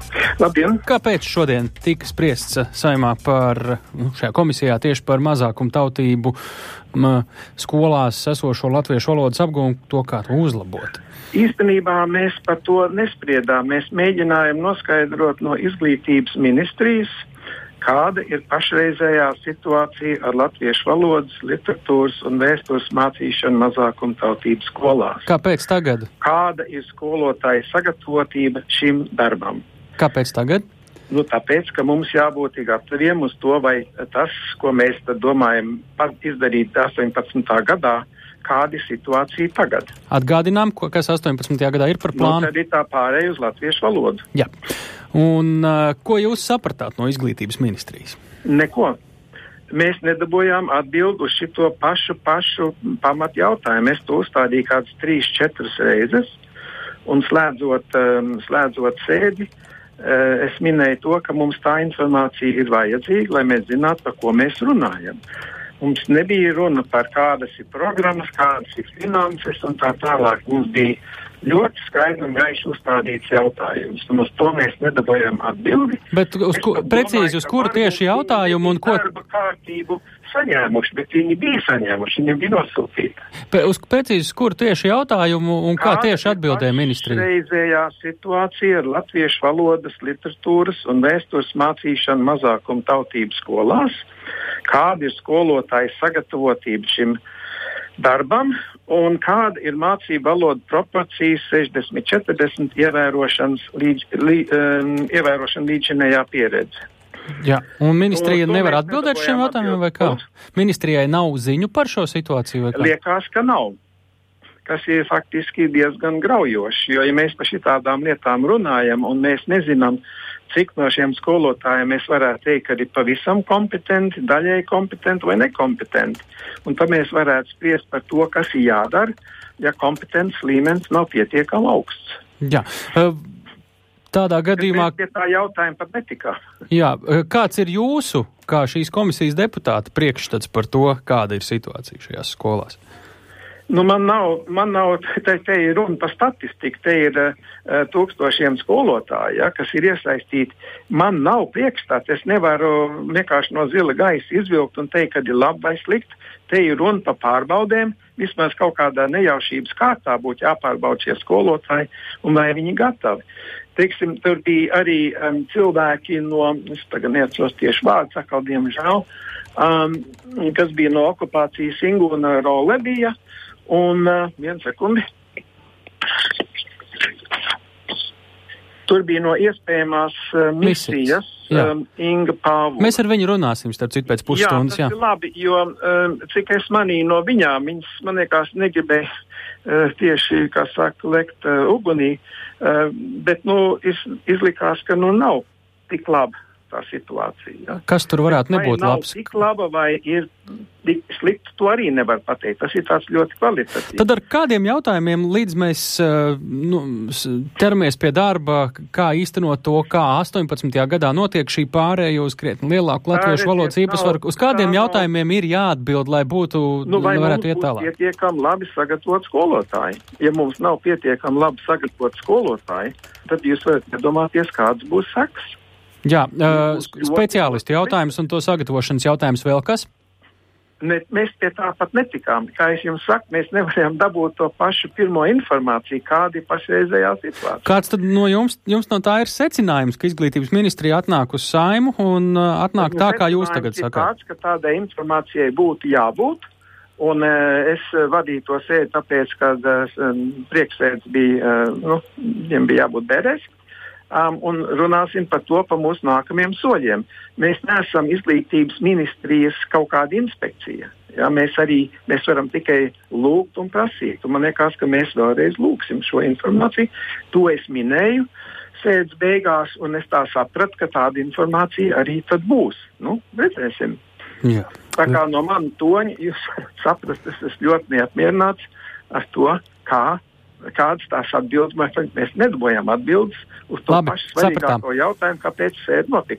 Labdien! Kāpēc šodien tika spriests Saeimā šajā komisijā tieši par mazākumu tautību skolās esošo latviešu valodas apgūmu, to kā to uzlabot? Īstenībā mēs par to nespriedām. Mēs mēģinājām noskaidrot no izglītības ministrijas, kāda ir pašreizējā situācija ar latviešu valodas, literatūras un vēstures mācīšanu mazākumu tautību skolās. Kāpēc tagad? Kāda ir skolotāja sagatavotība šim darbam? Kāpēc tagad? Tāpēc, ka mums jābūt gataviem uz to, vai tas, ko mēs tad domājam izdarīt 18. gadā, kāda ir situācija tagad. Atgādinām, kas 18. gadā ir par plānu? Tad ir tā pārēja uz latviešu valodu. Jā. Un ko jūs sapratāt no izglītības ministrijas? Neko. Mēs nedabūjām atbildi uz šito pašu pamat jautājumu. Es to uzstādīju kādas 3-4 reizes, un slēdzot sēdi, es minēju to, ka mums tā informācija ir vajadzīga, lai mēs zinātu, par ko mēs runājam. Mums nebija runa par kādas ir programmas, kādas ir finanses un tā tālāk. Mums bija ļoti skaidri un gaiši uzstādīts jautājums, un uz to mēs nedabūjām atbildi. Bet precīzi uz kuru tieši jautājumu un ko? Darba kārtību saņēmuši, bet viņi bija saņēmuši, viņiem bija nosūtīta. Precīzi uz kuru tieši jautājumu un kā tieši atbildēja ministrija? Pašreizējā situācija ar latviešu valodas, literatūras un vēstures mācīšanu mazākumu tautību skolās, kāda ir skolotāja sagatavotība šim darbam un kāda ir mācību valodu proporcijas 60-40 ievērošana līdzinējā pieredze. Jā, un ministrija nevar atbildēt šiem jautājumiem vai kā? Ministrijai nav ziņu par šo situāciju vai kā? Liekas, ka nav, kas ir faktiski diezgan graujoši, jo ja mēs par šitādām lietām runājam un mēs nezinām, cik no šiem skolotājiem mēs varētu teikt, ka ir pavisam kompetenti, daļēji kompetenti vai nekompetenti. Un tad mēs varētu spriest par to, kas ir jādara, ja kompetences līmenis nav pietiekami augsts. Jā. Tādā gadījumā... Mēs pie tā jautājuma pat netikā. Jā. Kāds ir jūsu, kā šīs komisijas deputāta, priekšstats par to, kāda ir situācija šajās skolās? Man nav, te ir runa par statistiku, te ir tūkstošiem skolotāju, ja, kas ir iesaistīti. Man nav priekšstats, es nevaru vienkārši no zila gaisa izvilkt un teikt, kad ir labi vai slikti. Te ir runa par pārbaudēm, vismaz kaut kādā nejaušības kārtā būtu jāpārbauda šie skolotāji un vai viņi gatavi. Teiksim, tur bija arī cilvēki no, es tagad neatceros tieši vārdu, sakal, diemžēl, kas bija no okupācijas Ingūna Rolebija. Un vienu sekundi. Tur bija no iespējamās misijas Inga Pāvula. Mēs ar viņu runāsim, starp citu, pēc pusstundas. Jā, tas ir labi, jo cik es manīju no viņām, viņas, man liekas, negribēja tieši, kā saka, lekt ugunī, bet, izlikās, ka, nav tik laba tā situācija. Ja. Kas tur varētu nebūt labs? Vai nav tik laba, vai ir tik slikti, to arī nevar pateikt. Tas ir tāds ļoti kvalitatīvs. Tad ar kādiem jautājumiem, līdz mēs ķeramies pie darba, kā īstenot to, kā 18. gadā notiek šī pārēja uz krietni lielāku latviešu valodas īpatsvaru, uz kādiem jautājumiem ir jāatbild, lai būtu, vai varētu iet tālāk? Vai mums būtu pietiekami labi sagatavot skolotāji? Ja mums nav pietiekami labi sagatavot skolotāji, tad jūs varat iedomāties, kāds būs sekas. Jā, speciālistu jautājums un to sagatavošanas jautājums vēl kas? Mēs pie tā pat netikām. Kā es jums saku, mēs nevarējām dabūt to pašu pirmo informāciju, kāda ir pašreizējā situācija. Kāds tad no jums no tā ir secinājums, ka izglītības ministrija atnāk uz Saeimu un atnāk tā, kā jūs tagad sakāt? Tāds, ka tādai informācijai būtu jābūt, un es vadīju to sēdi tāpēc, ka priekšsēdis bija, viņiem bija jābūt bērēs. Un runāsim par to, par mūsu nākamajiem soļiem. Mēs neesam izglītības ministrijas kaut kāda inspekcija. Ja, mēs varam tikai lūgt un prasīt. Un man liekas, ka mēs vēlreiz lūgsim šo informāciju. To es minēju sēdes beigās, un es tā sapratu, ka tāda informācija arī tad būs. Redzēsim. Jā. Tā kā no mana toņa jūs saprast, es esmu ļoti neapmierināts ar to, kādas tās atbildes, mēs nedabūjām atbildes uz to pašu svarīgāko jautājumu, kāpēc sēde notika.